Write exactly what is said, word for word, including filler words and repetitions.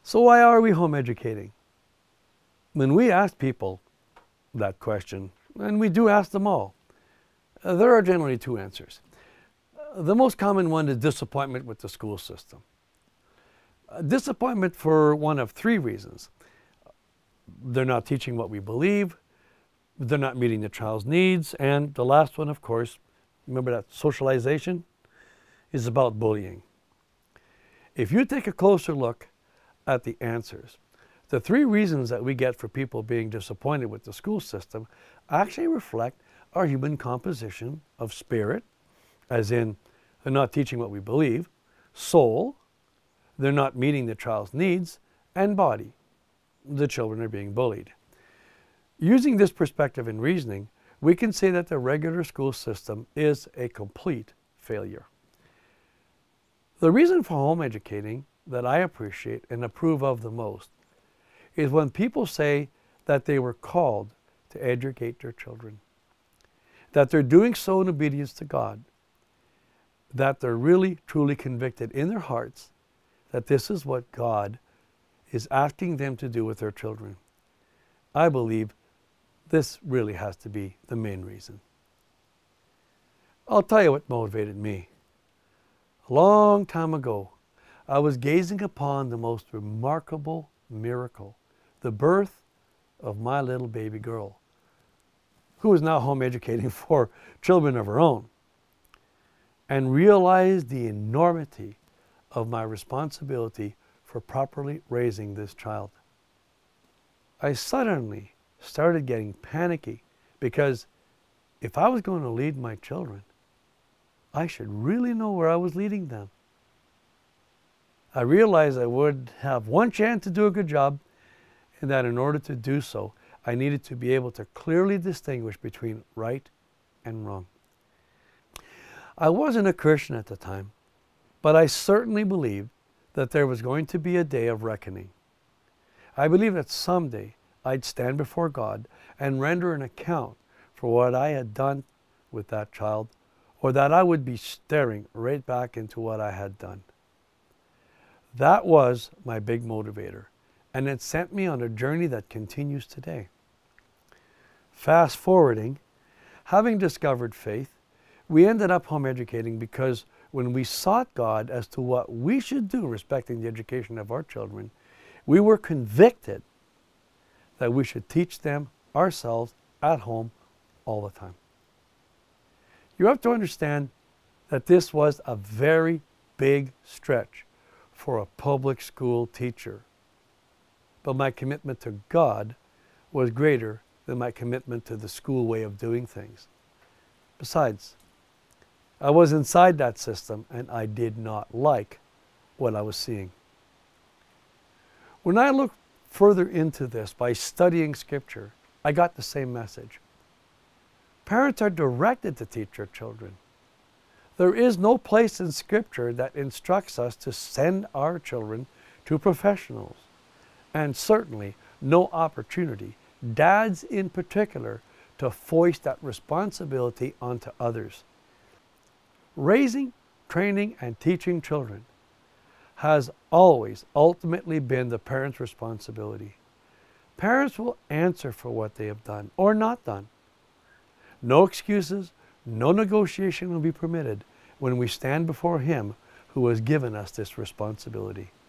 So why are we home educating? When we ask people that question, and we do ask them all, uh, there are generally two answers. Uh, the most common one is disappointment with the school system. Uh, disappointment for one of three reasons. They're not teaching what we believe, they're not meeting the child's needs, and the last one, of course, remember that socialization, is about bullying. If you take a closer look at the answers, the three reasons that we get for people being disappointed with the school system actually reflect our human composition of spirit, as in they're not teaching what we believe, soul, they're not meeting the child's needs, and body, the children are being bullied. Using this perspective in reasoning, we can say that the regular school system is a complete failure. The reason for home educating that I appreciate and approve of the most is when people say that they were called to educate their children, that they're doing so in obedience to God, that they're really truly convicted in their hearts that this is what God is asking them to do with their children. I believe this really has to be the main reason. I'll tell you what motivated me. A long time ago, I was gazing upon the most remarkable miracle, the birth of my little baby girl, who is now home educating four children of her own, and realized the enormity of my responsibility for properly raising this child. I suddenly started getting panicky because if I was going to lead my children, I should really know where I was leading them. I realized I would have one chance to do a good job, and that in order to do so, I needed to be able to clearly distinguish between right and wrong. I wasn't a Christian at the time, but I certainly believed that there was going to be a day of reckoning. I believed that someday I'd stand before God and render an account for what I had done with that child, or that I would be staring right back into what I had done. That was my big motivator, and it sent me on a journey that continues today. Fast forwarding, having discovered faith, we ended up home educating because when we sought God as to what we should do respecting the education of our children, we were convicted that we should teach them ourselves at home all the time. You have to understand that this was a very big stretch for a public school teacher. But my commitment to God was greater than my commitment to the school way of doing things. Besides, I was inside that system and I did not like what I was seeing. When I looked further into this by studying Scripture, I got the same message. Parents are directed to teach their children. There is no place in Scripture that instructs us to send our children to professionals, and certainly no opportunity, dads in particular, to foist that responsibility onto others. Raising, training, and teaching children has always ultimately been the parent's responsibility. Parents will answer for what they have done or not done. No excuses, no negotiation will be permitted when we stand before Him who has given us this responsibility.